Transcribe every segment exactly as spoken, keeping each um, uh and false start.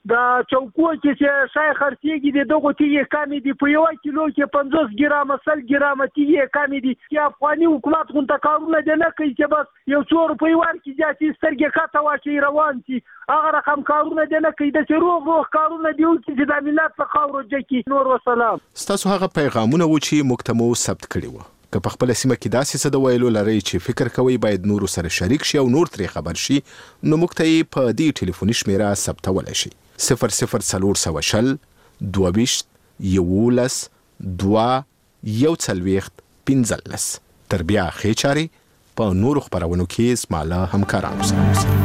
دا چوکو کې چې شای خرڅېږي د دغه تیږې کمې دي په یو کیلو کې پنځوس ګرامه سل ګرامه تیږې کمې دي چې افغاني حکومت غونډه کارونه دي نه کوي چې بس یو څو روپۍ ورکړي چې سترګې کاته واچي روان شي هغه رقم کارونه دي نه کوي د چې روغ روغ کارونه دي چې د ملت په خاورو جکي. نور وسلام. ستاسو هغه پیغامونه و چې موږ ته مو ثبت کړي وو که په خپل سیمه کې داسې څه د ویلو لري چې فکر کوي باید نور سره شریک شي او نور ترې خبر شي نو موږ ته په دې ټلیفوني شمیره ثبتولی شي صفر صفر څلور سوه شل دوه ویشت یولس دوه یو څلوېښت پنځلس. تر بیا ښې چارې په نورو خپرونو کې زما له همکارانو سره اوسئ.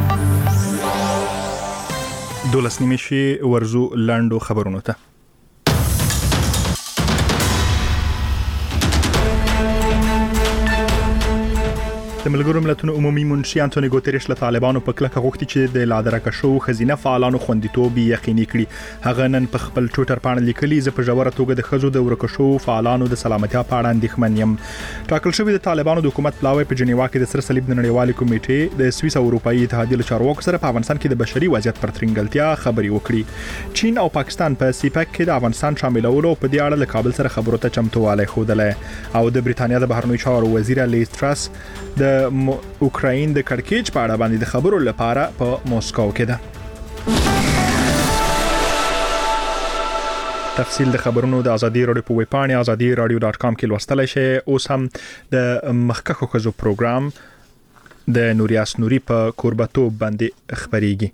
دولس نیمې شوې ورځو لنډو خبرونو ته. د ملګرو ملتونو عمومي منشي انټونی ګوتریش له طالبانو په کلکه غوښتي چې د لادرکه شو خزینه فعالانو خوندیتوب یقیني کړي. هغه نن په خپل ټویټر باندې لیکلي زه په ژوره توګه د خزو د ورکه شو فعالانو د سلامتیا په اړه اندېښمن یم. ټاکل شوی د طالبانو د حکومت پلاوی په جنیوا کې د سره صلیب د نړیوالې کمیټې د سویس او اروپאי اتحادیې له چارواکو سره په افغانستان کې د بشري وضعیت پر ترنګلتیا خبرې وکړي. چین او پاکستان په سیپک کې د افغانستان شاملولو په دې اړه له کابل سره خبرو ته چمتووالی ښودلی او د بریتانیا د بهرنیو چارو وزیر لیز ټرس د اوکراین د کړکېچ په اړه باندې د خبرو لپاره په موسکو کې ده. تفصیل د خبرونو د ازادي رادیو په ویب پاڼه ازادي رادیو ډاټ کام کې لوستلای شئ. اوس هم د مخکښو ښځو پروګرام د نوریاس نوري په کوربتوب باندې خبرېږي.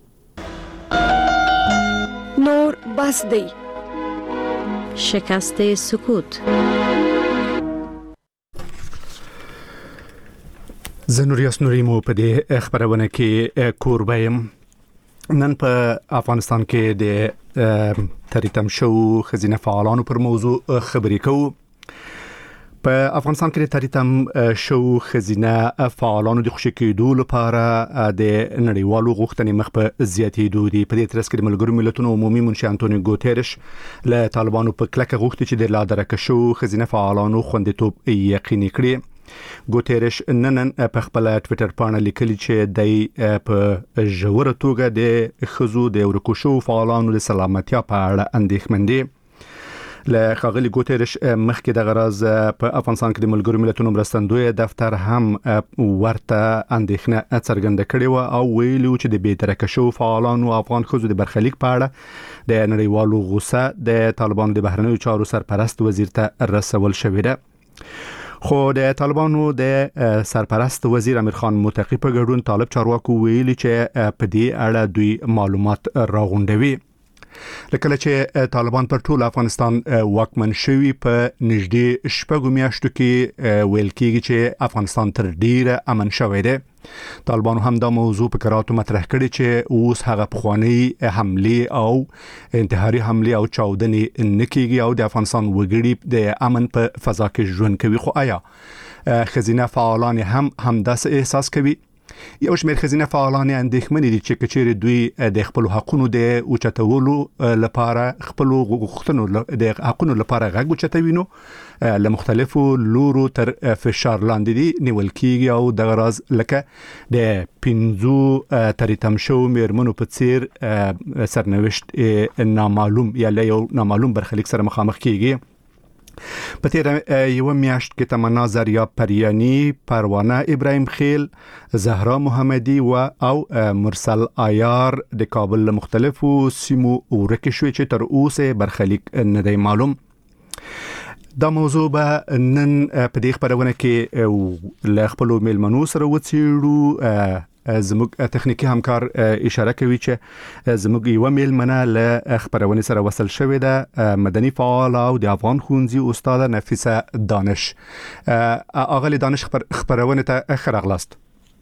نور بس دی شکست سکوت. زه نوریاس نوري مو په دې خبرونه کې کوربه یم. نن په افغانستان کې د تریتم شو خزینه فعالانو پر موضوع خبرې کوو. په افغانستان کې د تریتم شو خزینه فعالانو د خوشی کېدو لپاره د نړیوالو غوښتنې مخ په زیاتېدو دي. په دې ترڅ کې د ملګرو ملتونو عمومي منشي انټونی ګوتریش له طالبانو په کلکه غوښتي چې د لادرکه شو خزینه فعالانو خوندیتوب یقیني کړي. ګوتریش نن په خپل ټویټر باندې لیکلي چې د په ژوره توګه د خزو د ورکو شو فعالانو د سلامتیا په اړه اندېښمن دي. له ښاغلي ګوتریش مخکې د غرض په افغانستان کې د ملګرو ملتونو مرستندوی دفتر هم ورته اندېښنه څرګنده کړې و او ویلي چې د بېدرکه شو فعالانو افغان خزو د برخلیک په اړه د نړیوالو غوسه د طالبانو د بهرنیو چارو سرپرست وزیر ته رسول شوې ده. خو د طالبانو د سرپرست وزیر امیر خان متقی په ګډون طالب چارواکو ویلي چې په دې اړه دوی معلومات راغونډوي. لکه چې طالبان پر ټول افغانستان واکمن شوی په نږدې شپږو میاشتو کې ویل کېږي چې افغانستان تر ډیره امن شوی دی. طالبانو هم دا موضوع په کراتو مطرح کړي چې اوس هغه پخوانی حمله او انتحاري حمله او چاودنې نکېږي او د افغانستان وګړي د امن په فضا کې ژوند کوي. خو آیا خزینه فعالان هم همداسې احساس کوي؟ یو شمېر خزینه فعالان اندېښمن دي چې کچېرې دوی د خپل حقونو د اوچتولو لپاره خپل غوښتنو د حقونو لپاره غږ اوچتوي نو له مختلفو لورو تر فشار لاندې دي نیول کېږي او د غرض لکه د پنځو تریتم شو میرمنو په څیر سرنوشت نامعلوم یا له یو نامعلوم برخلیک سره مخامخ کېږي. په تیر یو میاشت کې تمنا زریا پریانی، پروانه ابراهیم خیل، زهرا محمدی و او مرسل آیار د کابل له مختلفو سیمو ورکه شوې چې تر اوسه برخلیک نه دی معلوم. دا موضوع به نن په دې خبرونه کې له خپل میلمنو سره وڅېړو. زموږ تخنیکی همکار اشاره کوي چې زموږ یو میلمنه له خبرونه سره وصل شوې ده، مدني فعال او د افغان ښوونځي استاد نفیسه دانش. اغلی دانش خبرونه ته ښه راغلاست.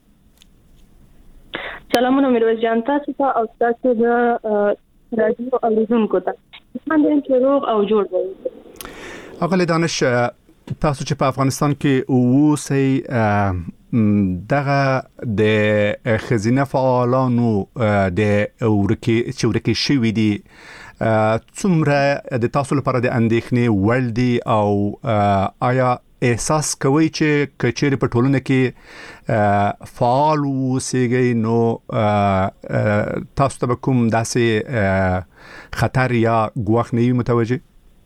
سلامونه میرویس جان، تاسو ته او تاسو د رادیو اوریدونکو ته. څنګه چې روغ او جوړ وي. اغلی دانش، تاسو چې په افغانستان کې اوسئ دغه د خزینه فعالانو د ورکی چې ورکی شوی دي څومره د تاسو لپاره د اندېښنې وړ دي او آیا احساس کوي چې کچېر په ټولنه کې فعال اوسئ نو تاسو ته کوم داسې خطر یا ګواښ نه وي متوجه؟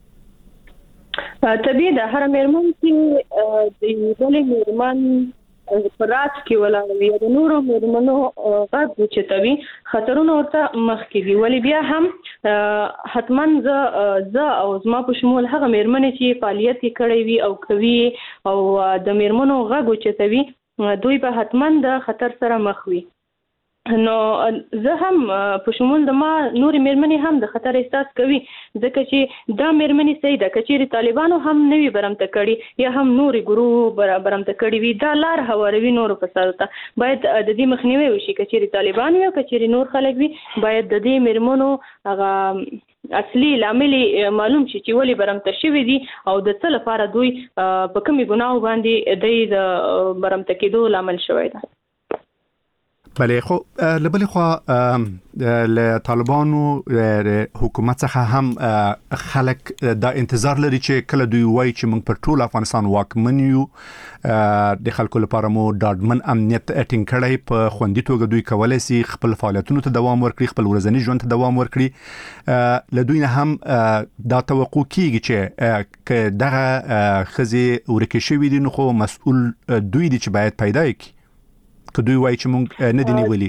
طبیعي ده، هر مېرمن چې د بلې مېرمن په راز کې ولاړ وي د نورو مېرمنو غږ اوچتوي، خطرونه ورته مخکې دي. ولې بیا هم حتما زه زه او زما په شمول هغه مېرمنې چې فعالیت یې کړی وي او کوي او د مېرمنو غږ اوچتوي، دوی به حتما د خطر سره مخ وي. نو زه هم په شمول د ما نورې مېرمنې هم د خطر احساس کوي، ځکه چې دا مېرمنې صحیح ده، که چېرې طالبانو هم نه وي برمته کړي یا هم نورې ګروه برمته کړي وي، دا لار هواروي نورو فسادو ته. باید د دې مخنیوی وشي، که چېرې طالبان وي او که چېرې نور خلک وي، باید د دې مېرمنو هغه اصلي لامل معلوم شي چې ولې برمته شوي دي او د څه لپاره دوی په کومې ګناهو باندې دوی د برمته کېدو لامل شوی ده. بله، خو لبلی خوا له طالبانو حکومت څخه هم خلک دا انتظار لري چې کله دوی وایي چې موږ پر ټول افغانستان واکمن یو، د خلکو لپاره مو ډاډمن امنیت ټینګ کړی، په خوندي توګه دوی کولای شي خپل فعالیتونو ته دوام ورکړي، خپل ورځني ژوند ته دوام ورکړي. له دوی نه هم دا توقع کیږي چې که دغه ښځې ورکې شوي دي نو خو مسؤل دوی دي چې باید پیدا کړي، که دوی وایي چې مونږ نه دي نیولي.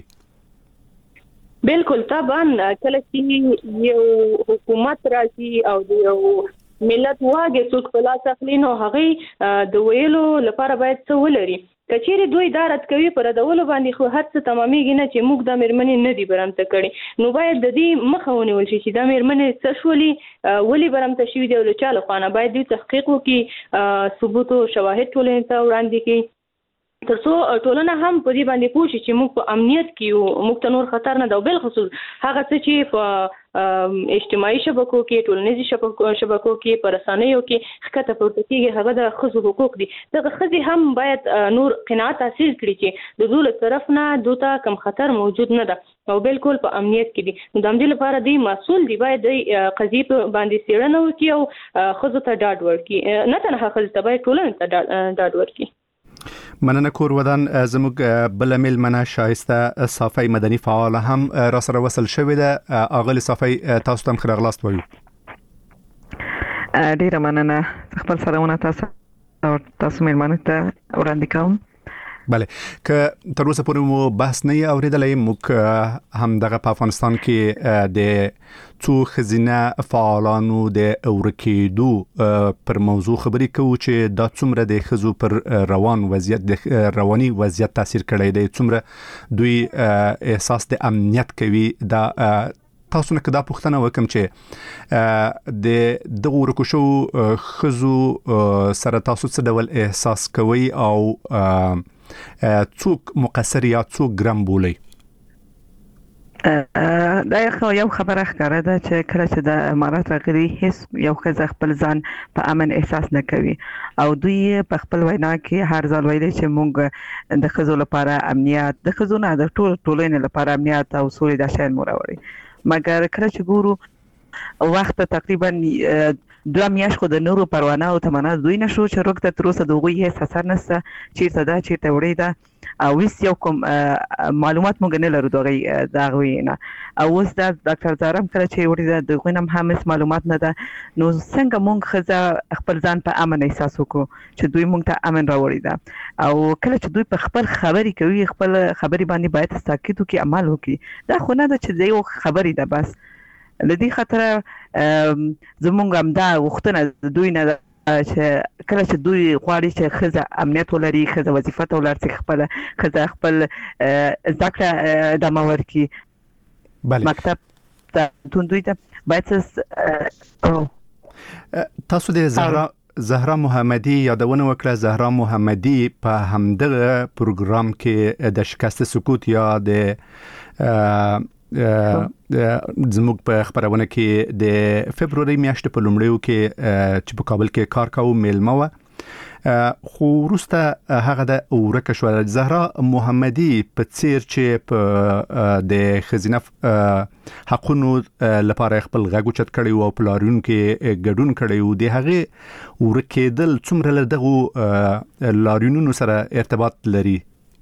بالکل، طبعا کله چې یو حکومت راځي او د یو ملت واګې څوک په لاس اخلي نو هغې د ویلو لپاره باید څه ولري. که چیرې دوی دا رد کوي پر ردولو باندې خو هر څه تمامېږي نه چې موږ دا مېرمنې نه دي برمته کړي، نو باید د دې مخه ونیول شي چې دا مېرمنې څه شولي، ولې برمته شوي دي او له چا لخوا نه. باید دوی تحقیق وکړي، ثبوت او شواهد ټولنې ته وړاندې کړي، تر څو ټولنه هم په دې باندې پوه شي چې موږ په امنیت کې یو، موږ ته نور خطر نه ده. او بالخصوص هغه څه چې په اجتماعي شبکو کې، ټولنیزو شبکو کې، په رسنیو کې ښکته پورته کېږي، هغه د ښځو حقوق دي. دغه ښځې هم باید نور قناعت حاصل کړي چې د دوی له طرف نه دوی ته کوم خطر موجود نه ده او بالکل په امنیت کې دي. نو د همدې لپاره دوی مسؤل دي، باید دوی قضیې په باندې څېړنه وکړي او ښځو ته ډاډ ورکړي، نه تنها ښځو ته، باید ټولنې ته ډاډ ورکړي. مننه کور ودان. زموږ بل میلمنه شایسته صافی مدني فعال هم را سره وصل شوې ده. اغلی صافی تاسو ته خیر غلاست وایو. ډیره مننه، خپل سلامونه تاسو او تاسو میلمنه ته وړاندې کوم. بله، که تر اوسه پورې مو بحث نه اوریدلی، موږ هم دغه په افغانستان کې د څو ښځینه فعالانو د ورکېدو پر موضوع خبرې کوو چې دا څومره د ښځو پر روان وضعیت، د رواني وضعیت تاثیر کړی دی، څومره دوی احساس د امنیت کوي. دا تاسو نه که دا پوښتنه وکم چې د دغه ورکو شوو ښځو سره تاسو څه ډول احساس کوئ او څوک مقصر یا څوک ګرم بولئ؟ دا یو خبره ښکاره ده چې کله چې د امارات راغلي هیڅ یو ښځه خپل ځان په امن احساس نه کوي او دوی په خپل وینا کې هر ځل ویلي چې موږ د ښځو لپاره امنیت، د ښځو نه د ټول ټولنې لپاره امنیت او سولې دا شیان مو راوړي. مګر کله چې ګورو وخت تقریبا دوه میاشت خو د نورو پروانه او تمنا دوی نشو چې روک ته تر اوسه د هغوی هیڅ اثر نشته، چیرته ده چیرته وړې ده او هیڅ یو کوم معلومات موږ نه لرو د هغوی نه. او اوس دا ډاکټر زهرا کله چې وړې ده د هغوی نه هم هیڅ معلومات نه ده، نو څنګه موږ ښځه خپل ځان په امن احساس وکړو چې دوی موږ ته امن راوړي ده. او کله چې دوی په خپل خبرې کوي، خپل خبرې باندې باید تاکید وکړي، عمل وکړي. دا خو نه ده چې د یو خبرې ده بس. د دې خاطر زمونږ هم دا غوښتنه دوی نه ده چې کله چې دوی غواړي چې ښځه امنیت ولري، ښځه وظیفه ته ولاړ شي، خپله ښځه خپل زده کړه ادامه ورکړي، مکتب ته دوی ته باید. تاسو د زهرا زهرا محمدي یادونه وکړه. زهرا محمدي په همدغه پروګرام کې د شکست سکوت یا د زموږ په خبرونه کې د فبروري میاشتې په لومړیو کې چې په کابل کې کار کاوه میلمه و، خو وروسته هغه د ورکه شو. زهرا محمدي په څیر چې په د خزینه حقونو لپاره خپل غږ اوچت کړی او پلارون کې ګډون کړی او د هغه ورکېدل څومره له دغه لارونونو سره ارتباط لري؟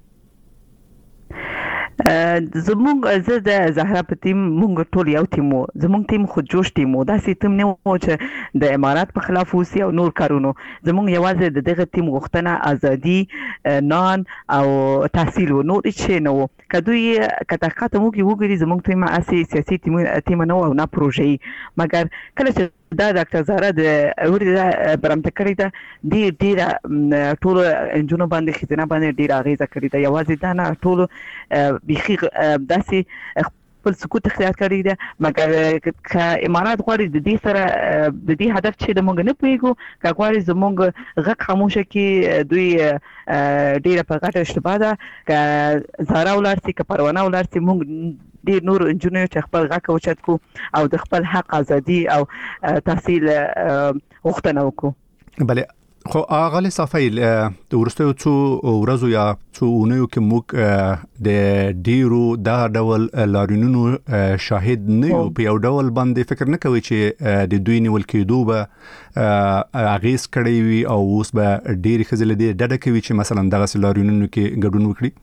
زمونږ زه د زهرا په ټیم مونږ ټول یو ټیم وو. زمونږ ټیم خو جوش ټیم وو. داسې ټیم نه وو چې د امارات په خلاف وسی او نور کارونو. زمونږ یوازې د دغه ټیم غوښتنه ازادي، نان او تحصیل وو، نور هیڅ نه وو. که دوی که تحقیقات مو کې وګوري زمونږ ټیم اساسي سیاسي ټیم ټیم نه وو او نه پروژې. مګر کله چې دا ډاکټر زهرا د ورته برامته کړی دا ډیر ډیر ټول انجونو باندې خزینه باندې ډیر اغیزه کړی دا. یوازې دا نه ټول بيخي داسې خپل سکوت اختیار کړی دی. مګر که امارات غواړي د دې سره د دې هدف چې د موږ نه پوهیږو، که غواړي زموږ غږ خاموشه کې دوی ډیره په غټه اشتباه ده. که زهرا ولاړ سي، که پروانه ولاړ سي، موږ ډیر نور انجونو چې خپل غږ اوچت کو او د خپل حق ازادي او تحصیل غوښتنه وکړو. بله، خو اغلی صافی د ورستو څو ورځو یا څو اونیو کې موږ د ډیرو دا ډول لارینونو شاهد نه یو. په یو ډول باندې فکر نه کوي چې د دوی نیول کېدو به اغیز کړی وي او اوس به ډیر خزل دي ډډه کوي چې مثلا دغه لارینونو کې ګډون وکړي؟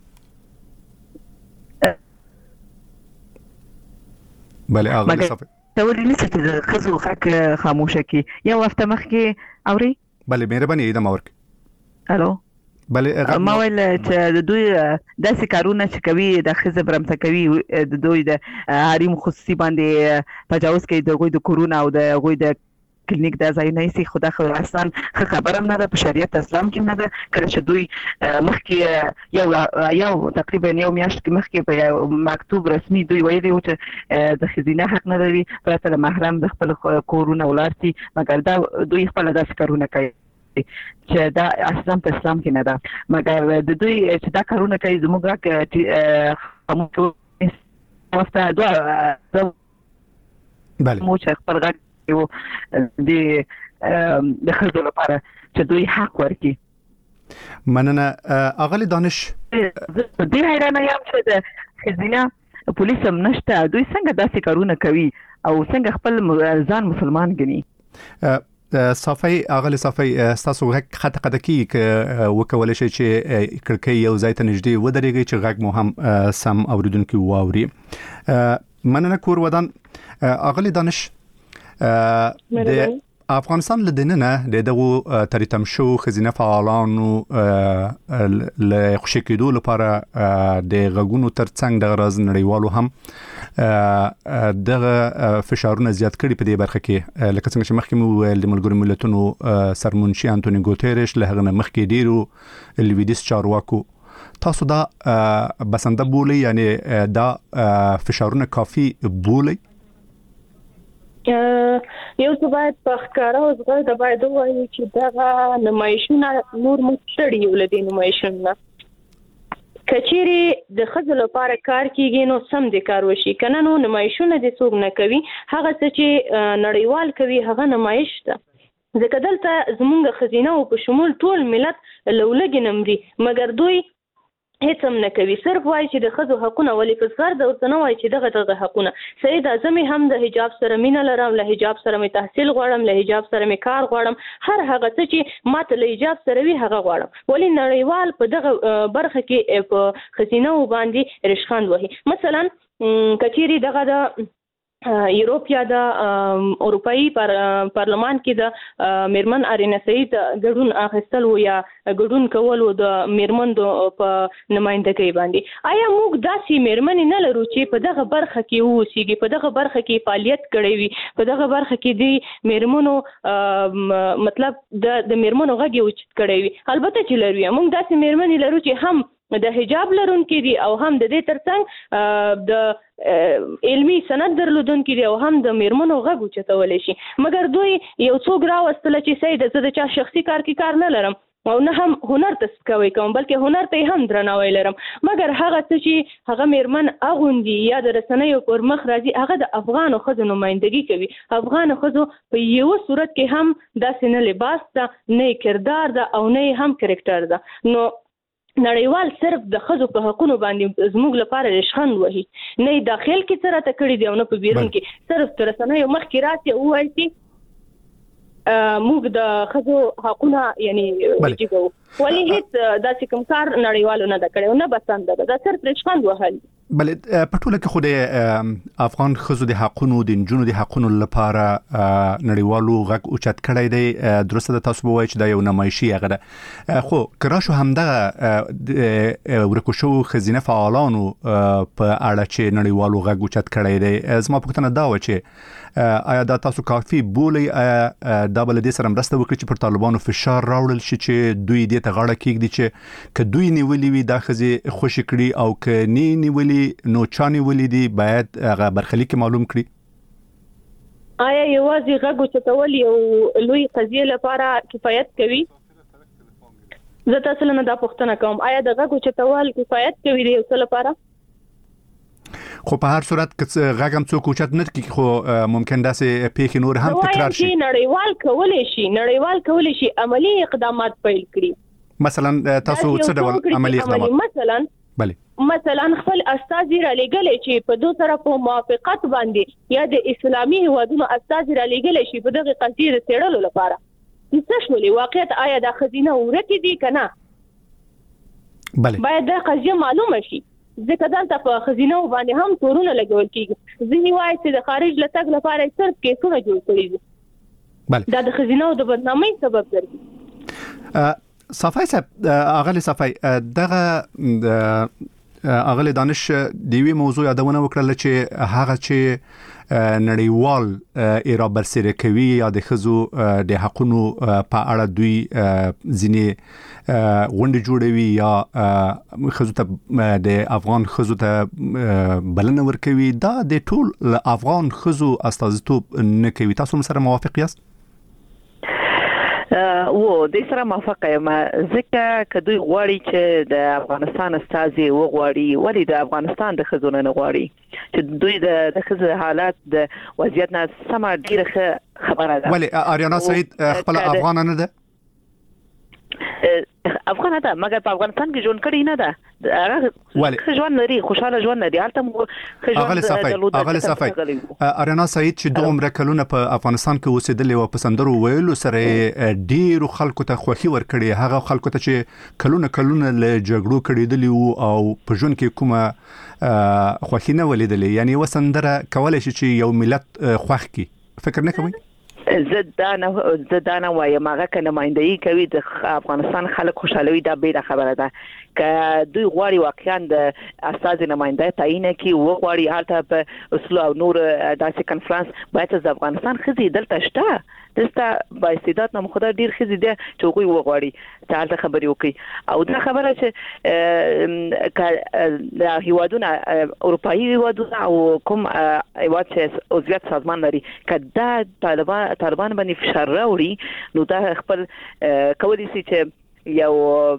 بله اغلی صافی توري نشته چې خزو حق خاموشه کې. یو هفته مخکې اوري. بله مهرباني ایدم اورک. الو. بله ما ویل چې د دوی داسې کارونه چې کوي د خزه برمته کوي د دوی د حریم خصوصي باندې تجاوز کوي، د غوي د کورونا او د غوي د کلینیک د ځای نه سي. خدا خو اصلا خبره نه ده په شریعت اسلام کې نه ده. کله چې دوی مخکې یو یو تقریبا یو میاشت کې مخکې په مکتوب رسمي دوی ویلي و چې د خزینه حق نه لري پرته د محرم د خپل کورونه ولارتي. مګر دا دوی خپل داسې کارونه کوي چې دا اصلا په اسلام کې نه ده. مګر د دوی چې دا کارونه کوي زموږ خاموشه واسطه دوه بله مو چې خپل غږ د د خزو لپاره چې دوی حق ورکړي. مننه اغلی دانش. ډیر حیرانه یم چې د خزینه پولیس هم نشته. دوی څنګه داسې کارونه کوي او څنګه خپل ځان مسلمان ګڼي؟ صافی اغلی صافی تاسو غږ خط قدکی ک وکول شي چې کړکۍ یو ځای ته نږدې ودرېږي چې غږ مو هم سم اوریدونکو واوري. مننه کور ودان. اغلی دانش، د افغانستان لدننه د دغه تریتم شو خزینه فعالانو له خوشی کېدو لپاره د غږونو ترڅنګ د غراز نړیوالو هم دغه فشارونه زیات کړي په دې برخه کې. لکه څنګه چې مخکې مو ویل د ملګرو ملتونو سرمنشي انټونی ګوتيريش له هغه مخکې ډیرو لویدیس چارواکو تاسو دا بسنده بولی، یعنی دا فشارونه کافی بولی؟ یو څه باید په ښکاره او زغره د باید ووایي چې دغه نمایشونه نور مستړي یو له دې نمایشونو. که چیرې د ښځو لپاره کار کېږي نو سم د کار وشي، که نه نو نمایشونه د څوک نه کوي. هغه څه چې نړیوال کوي هغه نمایش ده. ځکه دلته زمونږ خزینه او په شمول ټول ملت لولګې نه مري، مګر دوی هیڅ هم نه کوي. صرف وایي چې د ښځو حقونه ولې په سر د ورته نه وایي چې دغه دغه حقونه. سید اعظم هم د حجاب سره مینه لرم، له حجاب سره مې تحصیل غواړم، له حجاب سره مې کار غواړم، هر هغه څه چې ماته له حجاب سره وي هغه غواړم. ولې نړیوال په دغه برخه کې په خزینه باندې رشخند وهي؟ مثلا کچيري دغه د یورپ یا د اروپאי پارلمان کې د میرمن ارینا سعید ګډون اخیستل و یا ګډون کول و د میرمنو په نمائندګۍ باندې. آیا موږ داسې میرمن نه لرو چې په دغه برخه کې اوسېږي، په دغه برخه کې فعالیت کړی وي، په دغه برخه کې د میرمنو مطلب د د میرمنو غږ اوچت کړی وي؟ البته چې لرو. موږ داسې میرمن لرو چې هم د حجاب لرونکي دي او هم د دې ترڅنګ د علمي سند درلودونکي دي او هم د میرمنو غږ اوچتولی شي. مګر دوی یو څوک راوستله چې سید زه د چا شخصي کار کې کار نه لرم، او نه هم هنر ته سپکاوی کوم بلکې هنر ته هم درناوی لرم مګر هغه څه چې هغه میرمن اغوندي یا د رسنیو پر مخ راځي هغه د افغانو ښځو نمائندګي کوي. افغانو ښځو په یو صورت کې هم داسې نه لباس ده نه کردار ده او نه هم کرکټر ده. نو نړیوال صرف د ښځو په حقونو باندې زموږ لپاره رشخند وهي نه داخل کې سره ته کړی دی او نه په بیرون کې صرف تر رسنیو مخ کې راځي او وایي چې موږ د ښځو حقونه یعنی وجيبو ولې هیڅ داسې کوم کار نړیوالو نه دا کړو نه بسند ده دا صرف رشخند وهل. بل په ټوله کې خو د افغان ښځو د حقونو د نجونو د حقونو لپاره نړیوالو غږ اوچت کړی دی. درسته ده تاسو وایئ چې دا یو نمایشي هغه ده خو کرا شو همدغه ورکو شو ښځینه فعالانو په اړه چې نړیوالو غږ اوچت کړی دی زما پوښتنه دا و چې آیا دا تاسو کافي بولئ آیا دا بل دې سره مرسته وکړي چې پر طالبانو فشار راوړل شي چې دوی دې ته غاړه کېږدي چې که دوی نیولې وي دا ښځې خوشي کړي او که نه نیولې نو چا نیولې دي باید هغه برخلیک معلوم کړي. آیا یوازې غږ اوچتول یو لوی قضیه لپاره کفایت کوي؟ زه تاسو نه دا پوښتنه کوم آیا د غږ اوچتول کفایت کوي د یو څه لپاره؟ خو په هر صورت که غږم څوک اوچت نه کړي خو ممکن داسې پیښې نور هم تکرار شي. نړیوال کولی شي نړیوال کولی شي عملی اقدامات پیل کړي. مثلا تاسو څه ډول عملی اقدامات؟ مثلا بله مثلا خپل استازي را لېږلی چې په دوه سره په موافقت باندې یا د اسلامي هیوادونو استازي را لېږلی شي په دغه قضیې د څېړلو لپاره څه شولې واقعیت آیا دا ښځینه ورکې دي که نه بله باید دا قضیه معلومه شي ځکه دلته په ښځینو باندې هم تورونه لګول کېږي. ځینې وایي چې د خارج له تګ لپاره صرف کیسونه جوړ کړي دي دا د ښځینو د بدنامۍ سبب ګرځي. صفای صاحب اغلی صفای دغه اغلی دانش دیوی موضوع یادونه وکړل چې هغه چې نړیوال ایرا برسره کوي یا د ښځو د حقونو په اړه دوی ځینې غونډې جوړوي یا ښځو ته د افغان ښځو ته بلنه ورکوي دا د ټول افغان ښځو استازیتوب نه کوي. تاسو سره موافق یاست؟ و د سره موافقه یم ځکه که دوی غواړي چې د افغانستان استازي وغواړي ولی د افغانستان د ښځو نه غواړي چې دوی د ښځو حالات د وضعیت نه سمه ډیره خبره ده. ولی آریانا سعید خپل افغان نه ده افغان ده مګر په افغانستان کې ژوند کړی نه ده هغه ژوند لري خوشاله ژوند لري هلته مو اغلی صفای اغلی صفای آریانا سعید چې دوه عمر کلونه په افغانستان کې اوسېدلې او په سندرو ویلو سره ډیرو خلکو ته خوښي ورکړي هغه خلکو ته چې کلونه کلونه له جګړو کړیدلی او په ژوند کې کومه خوښي نه ولیدلې یعنی و سندره کولای شي چې یو ملت خوښ کی فکر نه کوئ؟ زدانه زدانه وایم هغه که نمائندګي کوي د افغانستان خلک خوشالوي دا بیره خبره ده که دوی غواړي واقعا د استازي نمائنده تعیین کړي او غواړي هلته په اصول او نور داسې کنفرانس باید د افغانستان ښځې دلته شته دلته با استعداد نه خدای ډیر ښځې دي چې هغوی وغواړي چې هلته خبرې وکړي او دا خبره چې که د هیوادونه اروپایي هیوادونه او کوم هیواد چې عضویت سازمان لري که دا طالبان طالبان باندې فشار راوړي نو دا خپل کولی شي چې یو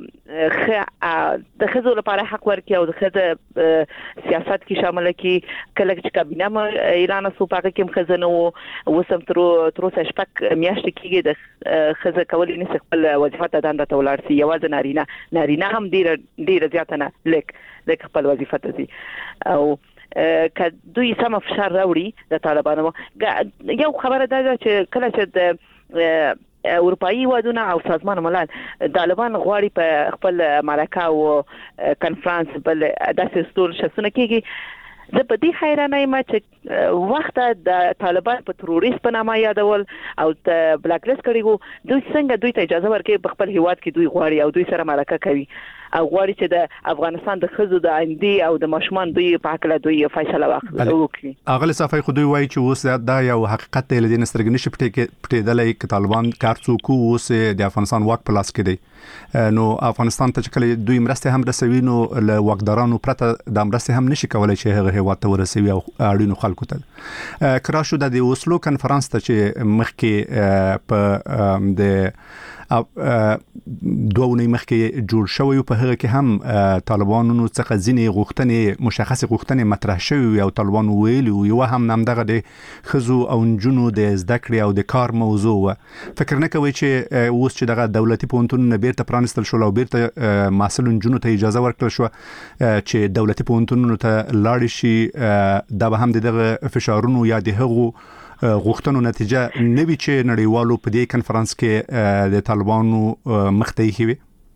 د ښځو لپاره حق ورکړي او د ښځو سیاست کې شامل کړي کله چې کابینه اعلان شو په هغه کې هم ښځه نه وو اوس هم تر اوسه شپږ میاشتې کېږي د ښځه کولی نه شي خپل وظیفه ته دنده ته ولاړ شي یوازې نارینه نارینه هم ډېره ډېره زیاته نه لږ لږ خپل وظیفه ته ځي او که دوی سم فشار راوړي د طالبانو یو خبره ده چې کله چې د اروپایي هیوادونه او سازمان ملل طالبان غواړي په خپل مرکه او کنفرانس بل داسې ستور شسونه کېږي زه په دې حیرانه یم چې وخت د طالبان په تروریست په نامه یادول او د بلاک لیست کړي وو دوی څنګه دوی ته اجازه ورکړي په خپل هیواد کې دوی غواړي او دوی سره مرکه کوي او غواړي چې د افغانستان د ښځو د آینده او د ماشومان دوی په حق له دوی فیصله وکړي. اغلی صفای خو دوی وایي چې اوس دا یو حقیقت دی لدې نسترګ نشي پټېدلی چې طالبان کار څوک اوس د افغانستان واک په لاس کې دی نو افغانستان ته چې کله دوی مرسته هم رسوي نو له واکدارانو پرته د مرسته هم نشي کولای چې هغه هیواد ته ورسوي او اړینو خلکو ته کرا شو د اوسلو کنفرانس ته چې مخکې په د دوه ونې مخکې جوړ شوی په هغه کې هم طالبانو څخه ځینې غوښتنې مشخص غوښتنې مطرح شوی او طالبانو ویلي یو هم نمدغه د خزو او نجونو د زده کړې او د کار موضوع و. فکر نه کوي چې اوس چې دغه دولتي پوهنتونونه بیرته پرانستل شول او بیرته محصل نجونو ته اجازه ورکړل شو چې دولتي پوهنتونونو ته لاړ شي دا به هم دغه فشارونو یا د هغو غوښتنو نتیجه نه وي چې نړیوالو په دې کنفرانس کې د طالبانو مخ ته ایښي وي؟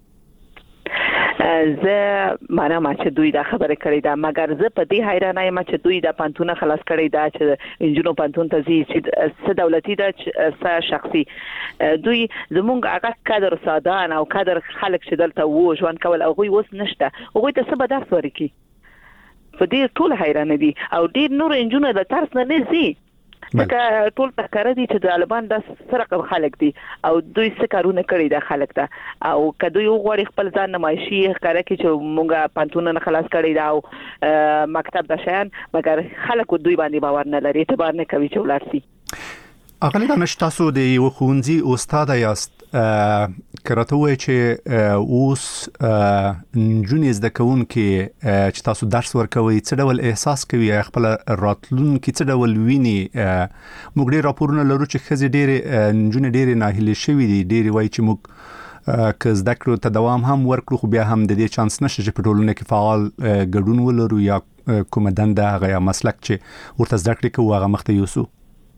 زه معنا چې دوی دا خبره کړې ده، مګر زه په دې حیرانه یم چې دوی دا پانتونه خلاص کړی دا چې انجونو پانتون ته ځي چې څه دولتي ده څه شخصي. دوی زمونږ هغه کادر سادان او کادر خلک چې دلته وو ژوند کول او هغوی اوس نشته، هغوی ته څه به درس ورکړي؟ په دې ټول حیرانه دي او ډېر نور انجونو د ترس نه نه ځي ځکه ټول تکاره دي چې طالبان د سرقه خلک دي او دوی څه کارونه کړی د خلک ته او کله یو غوړي خپل ځان نمایشي ښکاره کوي چې مونږه پانتون نه خلاص کړی دا او مکتب د شیان، مګر خلک دوی باندې باور نه لري، اعتبار نه کوي چې ولر سي. اغلی دانش تاسو د یو ښوونځي استاد یاست، کراته وای چې اوس نجونې زده کوونکې چې تاسو درس ورکوي څه ډول احساس کوي، خپل راتلونکي څه ډول ویني؟ موږ ډېر راپورونه لرو چې ښځې ډېرې نجونې ډېرې ناهیلې شوي دي، ډېرې وایي چې موږ که زده کړو ته دوام هم ورکړو خو بیا هم د دې چانس نشته چې په ټولنه کې فعال ګډون ولرو یا کومه دنده هغه یا مسلک چې ورته زده کړې کوو هغه مخته یوسو.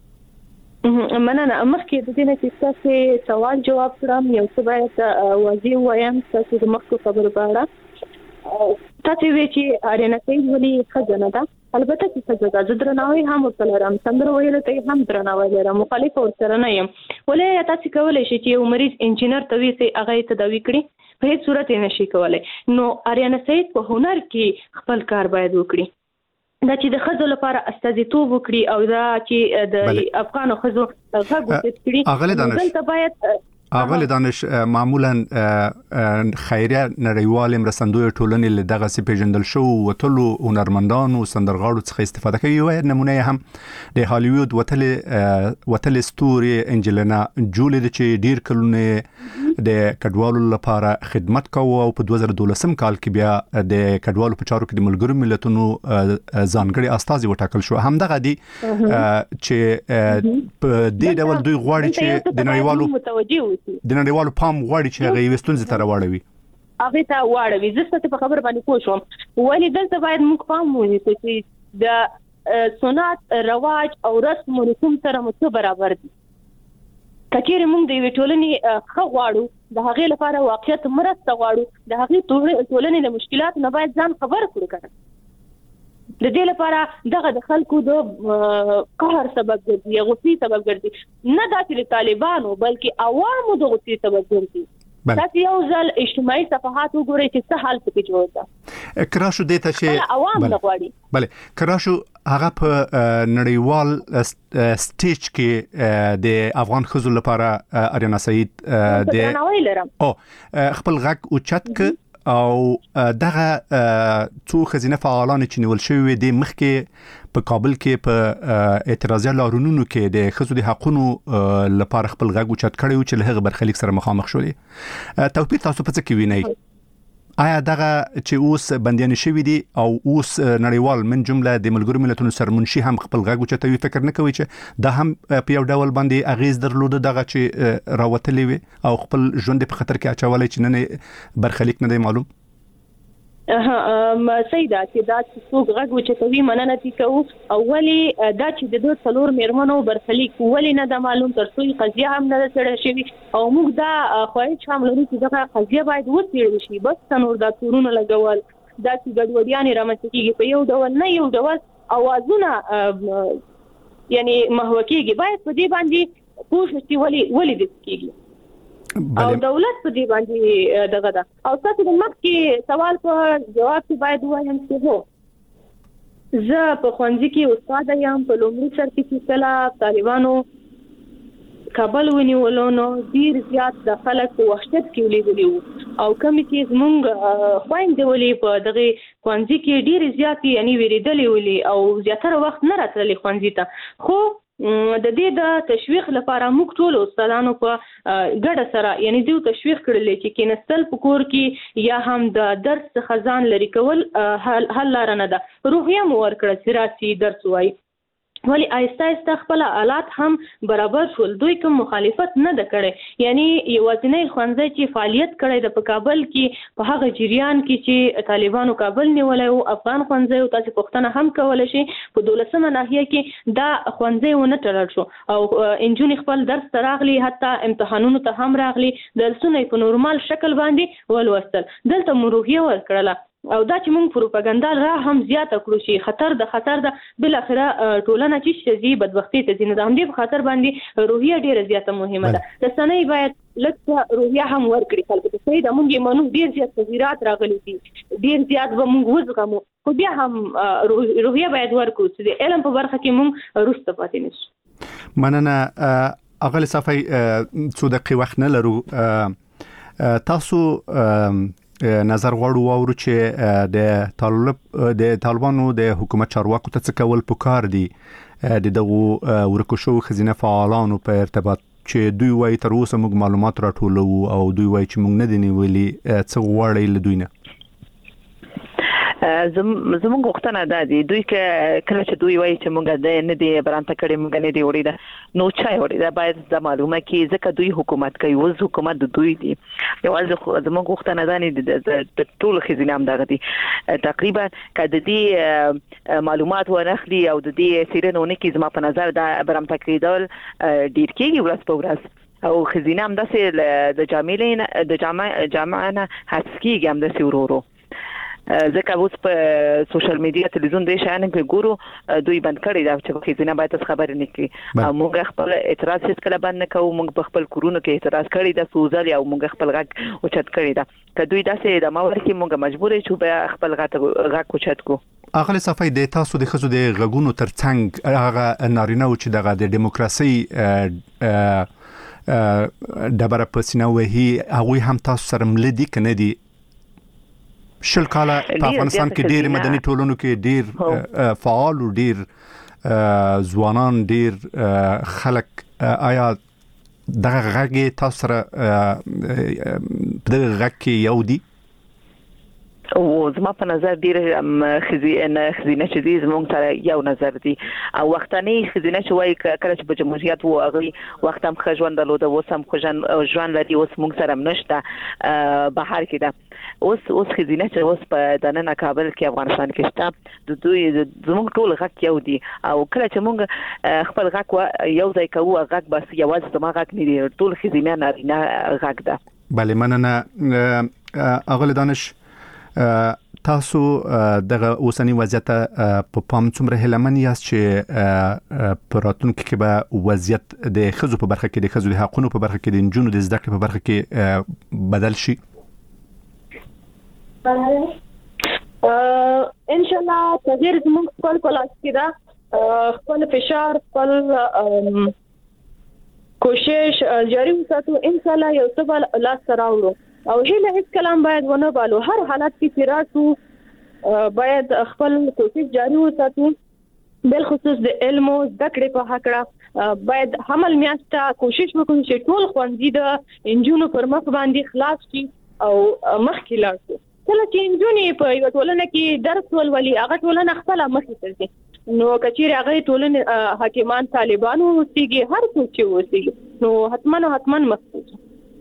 مننه. مخکې د دې نه چې تاسو سوال جواب کړم یو څه باید واضح وایم تاسو د مخکې خبرو په اړه. تاسو وی چې اړینه کوي ولې خزانه ده، البته چې خزانه د درناوي هم ورسره سندره ویل ته هم درناوي لرم، مخالف ورسره نه یم. ولې تاسو کولای شئ چې یو مریض انجینر ته وی سي هغه تداوی کړي، په هیڅ صورت نه شي کولای. نو اړینه سید په هنر کې خپل کار باید وکړي، دا چې د خزو لپاره استازیتوب وکړي او دا چې د افغانو خزو غږ وکړي. اغلی دانش دلته باید اغلی دانش معمولا خیریه نړیوال مرستندوی ټولنې له دغه سي پیژندل شو وټلو هنرمندانو سندرغاړو څخه استفاده کوي. یو نمونه هم د هالیوود وټل وټل ستوري انجلینا جولی چې ډیر کلونه د کډوالو لپاره خدمت کوي او په دوه زره دولسم کال کې بیا د کډوالو په چارو کې د ملګرو ملتونو ځانګړي استازي وټاکل شو. همدغه دي چې په دې ډول دوی غواړي چې د نړیوالو متوجي د نړیوالو پام غواړي چې هغه یو ستونزې ته راوړوي. هغه ته واړوي. زه ستاسو په خبر باندې پوه شوم، ولې دلته باید موږ پام ونیسو چې د سنت رواج او رسم و رسوم سره مو برابر دي. کچېرې موږ د یوې ټولنې ښه غواړو، د هغې لپاره واقعیت مرسته غواړو، د هغې ټولنې د مشکلاتو نه باید ځان خبر کړو کنه. د دې لپاره دغه د خلکو د قهر سبب ګرځي، غصې سبب ګرځي، نه دا چې طالبانو بلکې عوامو د غصې سبب ګرځي. تاسو یو ځل اجتماعي صفحات وګورئ چې څه حال پکې جوړ ده. کراشو دته چې عوام نه غواړي. بله کراشو هغه په نړیوال سټیج کې د افغان خزو لپاره اریانا سعید د او خپل غږ اوچت ک او دغه څو خزینه فعالان چې نیول شوی دي مخکې په کابل کې په اعتراضي لارونونو کې د خزو د حقونو لپاره خپل غږ اوچت کړی و چې له هغه برخلیک سره مخامخ شولې. توپیر تاسو په څه کې وینئ؟ آیا دغه چې اوس بندیان شوی دي او اوس نړیوال من جمله د ملګرو ملتونو سرمنشي هم خپل غږ اوچتوي، فکر نه کوي چې دا هم په یو ډول باندې اغیز درلوده دغه چې راوتلې وي او خپل ژوند په خطر کې اچولای چې نه برخلیک نه دی معلوم؟ اها سیدا چې دا چې څوک غږ وچتوي مننه دي کوو، او ولی دا چې د دوه څلور میرمنو برخلیک ولی نه د معلوم تر څو قضیه هم نه سره شي او موږ دا خواهش هم لرو چې دا قضیه باید وڅېړل شي. بس څنور دا تورونه لګول دا چې ګډوډیان رامنځته کیږي په یو ډول نه یو ډول اوازونه یعنی محوکیږي، باید په دې باندې پوښتنه ولی ولی د کیږي او دولت په دې باندې دغه ده. او تاسو د مخکې سوال په جواب کې باید وایم چې هو زه په ښوونځي کې استاد یم. په لومړي سر کې چې کله طالبانو کابل ونیولو نو ډیر زیات د خلک په وحشت کې ولیدلی وو او کوم چې زمونږ خويندې ولې په دغه ښوونځي کې ډیر زیات یعنی ویریدلې ولې او زیاتره وخت نه راتللې ښوونځي ته. خو د دې د تشویق لپاره موږ ټول استادانو په ګډه سره یعنی دیو تشویق کړل چې کینستل په کور کې یا هم د درس خزان لري کول حل لار نه ده روحیه مو ورکړه چې راسي درس وای ولی آیسته آیسته خپل آلات هم برابر شول دوی کوم مخالفت نه ده کړي یعنی یوازینی ښوونځی چې فعالیت کړی د په کابل کې په هغه جریان کې چې طالبانو کابل نیولای او افغان ښوونځی او تاسو پښتنه هم کولای شي په دولسمه ناحیه کې دا ښوونځی ونه تړل شو او انجونی خپل درس تراغلی حتی امتحانونو ته هم راغلی درسونه په نورمال شکل باندې ولوستل دلته مروحیه ورکړله او دا چې موږ پروپاګاندا را هم زیاته کړو چې خطر د خطر د بل اخره ټولنه چې شي بدبختی ته ځینې د همدې په خاطر باندې روحیه ډیره زیاته مهمه ده رسنۍ باید لکه روحیه هم ورکړي خلکو ته صحیح ده موږ منو ډیر زیات تغیرات راغلي دي ډیر زیات به موږ وزغمو خو بیا هم روحیه باید ورکړو چې د علم په برخه کې موږ وروسته پاتې نشو مننه اغلی صافی څو دقیقې وخت نه لرو تاسو نظر غواړو واورو چې د طالب د طالبانو د حکومت چارواکو ته څه کول پکار دي د دغه ورکو شو خزینه فعالانو په ارتباط چې دوی وايي تر اوسه موږ معلومات راټولو او دوی وايي چې موږ نه دي نیولي څه غواړي له دوی نه زموږ وختونه دا دي دوی کله چې دوی وایي چې موږ د نه دی برانته کړي موږ نه دی وړي دا نو چا وړي دا باید د معلومه کې ځکه دوی حکومت کوي وز حکومت د دوی دي یوازې زموږ وختونه دا نه د ټول خزینه هم دغه دي تقریبا کله دې معلومات ورخلي او د دې سیرنونه کې زما په نظر دا برانته کېدل ډیر کېږي ورځ په ورځ او خزینه هم داسې د جامعې د جامعه جامعه هڅکیږي هم داسې ورورو ځکه اوس په سوشل میډیا تلویزیون د شانې په ګورو دوی بند کړی دا چې خزینه باید خبر نه کړي او موږ خپل اعتراض هیڅ کله بند نه کوو موږ په خپل کورونو کې اعتراض کړی دا سوزل او موږ خپل غږ اوچت کړی دا که دوی داسې د ماور کې موږ مجبور یو چې خپل غږ اوچت کو اغلی صفای د تاسو د خزو د غږونو ترڅنګ هغه نارینه او چې دغه د دیموکراسي دبره پسینه وهي هغه هم تاسو سره ملدي کنه دي شل کاله په افغانستان کې ډېر مدني ټولنو کې ډېر فعال او ډېر ځوانان ډېر خلک آیا دغه غږ تاسو سره دغه غږ کې یو دي او زما په نظر ډیر خزینه خزینه چې دي زموږ سره یو نظر دي او وختاني خزینه چې وایي کله چې په جمهوریت وو هغه وخت هم خژوند درلوده اوس هم خژوند لري اوس موږ سره نشته بهر کې ده اوس اوس خزینه چې اوس په دننه کابل کې افغانستان کې شته د دوی زموږ ټول غږ یو دي او کله چې موږ خپل غږ یو ځای کوو غږ بس یوازې زما غږ نه دی ټول خزینه نه غږ ده بله مننه اغلی دانش تاسو دغه اوسنی وضعیت په پام څومره هلمن یاست چې په راتلونکي کې به وضعیت د خزو په برخه کې د خزو د حقونو په برخه کې د انجونو د زده کړې په برخه کې بدل شي ان شاء الله تغیر زموږ خپل کلاس کې دا خپل فشار خپل کوشش جاری وساتو ان شاء الله یو څه بل لاس راوړو او هله هیڅ کلام باید ونه بالو هر حالت کې فراسو باید خپل کوشش جاری وساتو بل خصوص د علم او زده کړې په حق باید حمل میاشته کوشش وکړو چې ټول خوندې د انجونو پر مخ باندې خلاص شي او مخکې لاړ شي کله چې انجونې په یو ټولنه کې درس ولولي هغه ټولنه خپل مخې ته ځي نو کچېر هغه ټولنه حاکمان طالبانو اوسېږي هر څوک چې اوسېږي نو حتمن حتمن مخکې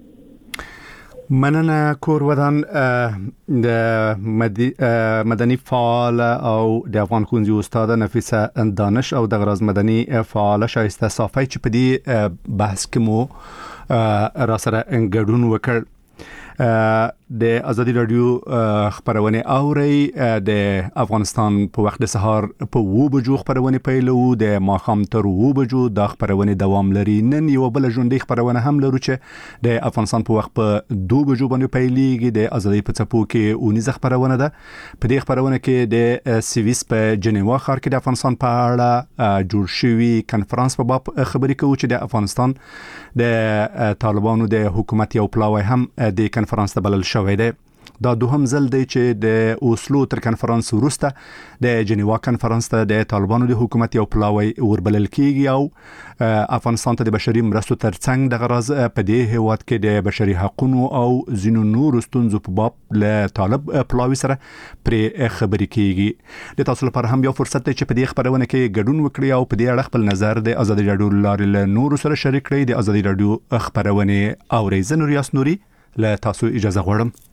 مننه کور ودان د مدني فعال او د افغان ښوونځي استاد نفیسه دانش او د غراز مدني فعال شایسته صافی چې په دې بحث کې مو را سره انګډون وکړ د ازادي رادیو خبرونه اوري د افغانستان په وخت د سهار په وو بجو خبرونه پیلو د ماخام تر وو بجو د خبرونه دوام لري نن یو بل ژوندۍ خبرونه هم لرو چې د افغانستان په وخت په دو بجو باندې پیلېږي د ازادي په څپو کې اونیزه خبرونه ده په دې خبرونه کې د سویس په جنیوا ښار کې د افغانستان په اړه جوړ شوی کانفرنس په باب خبرې کوي چې د افغانستان د طالبانو د حکومت یو پلاوی هم د کانفرنس ته بلل شوی دی دا دوهم ځل دی چې د اوسلو تر کنفرانس وروسته د جنیوا کنفرانس ته د طالبانو د حکومت یو پلاوی وربلل کیږي او افغانستان ته د بشري مرستو ترڅنګ د غرض په دې هیواد کې د بشري حقوقو او ځینو نورو ستونزو په باب له طالب پلاوی سره پرې خبرې کیږي. د تاسو لپاره هم یو فرصت دی چې په دې خبرونه کې ګډون وکړئ او په دې اړه خپل نظر د ازادي رادیو لارې له نورو سره شریک کړئ. د ازادي رادیو خبرونه اورئ. زه نور یاس نوري له تاسو اجازه غواړم.